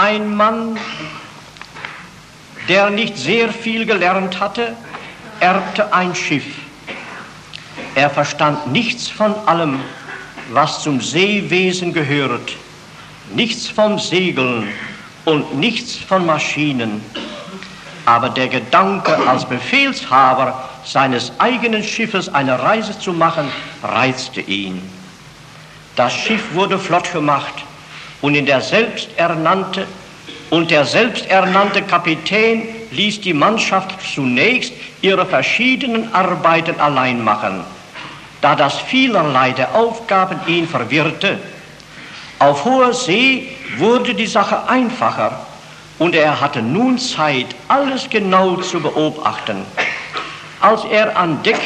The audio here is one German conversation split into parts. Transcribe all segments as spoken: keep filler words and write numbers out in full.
Ein Mann, der nicht sehr viel gelernt hatte, erbte ein Schiff. Er verstand nichts von allem, was zum Seewesen gehört, nichts vom Segeln und nichts von Maschinen. Aber der Gedanke, als Befehlshaber seines eigenen Schiffes eine Reise zu machen, reizte ihn. Das Schiff wurde flott gemacht und in der selbsternannte und der selbsternannte Kapitän ließ die Mannschaft zunächst ihre verschiedenen Arbeiten allein machen, da das vielerlei der Aufgaben ihn verwirrte. Auf hoher See wurde die Sache einfacher und er hatte nun Zeit, alles genau zu beobachten. Als er an Deck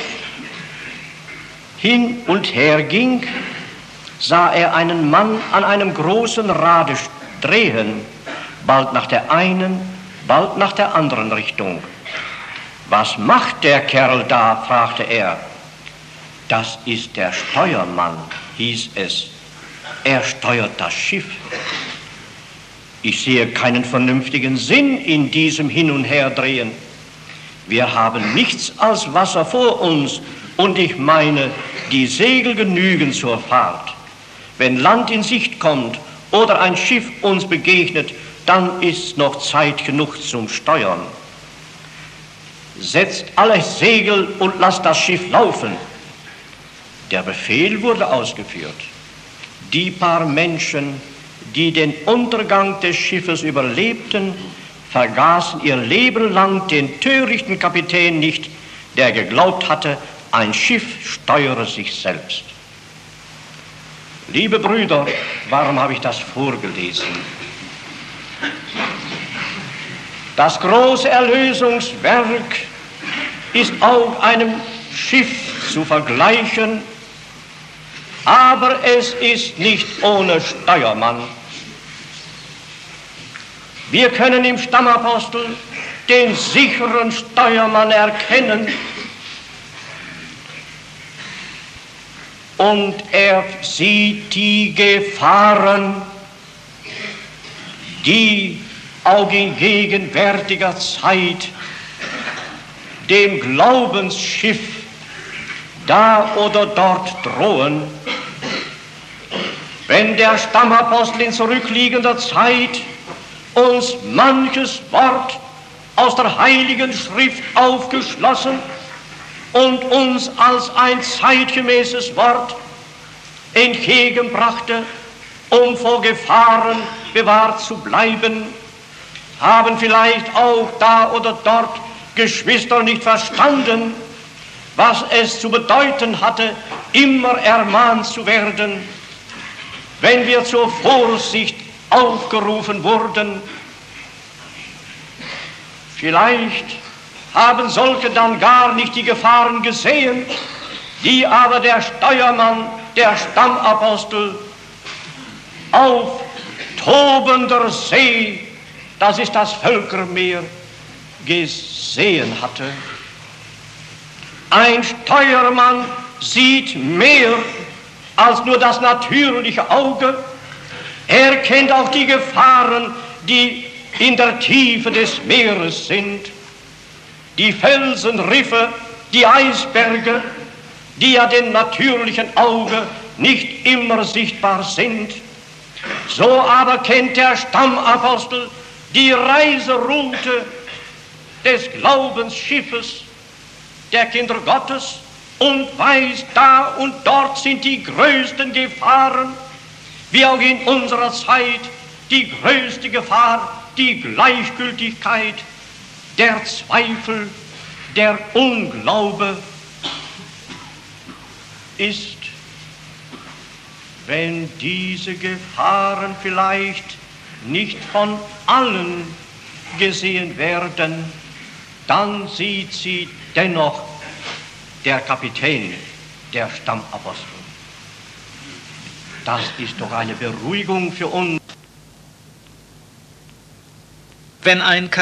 hin und her ging, sah er einen Mann an einem großen Rade drehen, bald nach der einen, bald nach der anderen Richtung. »Was macht der Kerl da?« fragte er. »Das ist der Steuermann«, hieß es. »Er steuert das Schiff.« Ich sehe keinen vernünftigen Sinn in diesem Hin- und Herdrehen. Wir haben nichts als Wasser vor uns und ich meine, die Segel genügen zur Fahrt. Wenn Land in Sicht kommt oder ein Schiff uns begegnet, dann ist noch Zeit genug zum Steuern. Setzt alle Segel und lasst das Schiff laufen. Der Befehl wurde ausgeführt. Die paar Menschen, die den Untergang des Schiffes überlebten, vergaßen ihr Leben lang den törichten Kapitän nicht, der geglaubt hatte, ein Schiff steuere sich selbst. Liebe Brüder, warum habe ich das vorgelesen? Das große Erlösungswerk ist auch einem Schiff zu vergleichen, aber es ist nicht ohne Steuermann. Wir können im Stammapostel den sicheren Steuermann erkennen und er sieht die Gefahren, die auch in gegenwärtiger Zeit dem Glaubensschiff da oder dort drohen. Wenn der Stammapostel in zurückliegender Zeit uns manches Wort aus der Heiligen Schrift aufgeschlossen und uns als ein zeitgemäßes Wort entgegenbrachte, um vor Gefahren bewahrt zu bleiben, haben vielleicht auch da oder dort Geschwister nicht verstanden, was es zu bedeuten hatte, immer ermahnt zu werden, wenn wir zur Vorsicht aufgerufen wurden. Vielleicht haben solche dann gar nicht die Gefahren gesehen, die aber der Steuermann, der Stammapostel, auf tobender See, das ist das Völkermeer, gesehen hatte. Ein Steuermann sieht mehr als nur das natürliche Auge. Er kennt auch die Gefahren, die in der Tiefe des Meeres sind. Die Felsenriffe, die Eisberge, die ja dem natürlichen Auge nicht immer sichtbar sind. So aber kennt der Stammapostel die Reiseroute des Glaubensschiffes der Kinder Gottes und weiß, da und dort sind die größten Gefahren, wie auch in unserer Zeit die größte Gefahr, die Gleichgültigkeit, der Zweifel, der Unglaube ist. Wenn diese Gefahren vielleicht nicht von allen gesehen werden, dann sieht sie dennoch der Kapitän, der Stammapostel. Das ist doch eine Beruhigung für uns. Wenn ein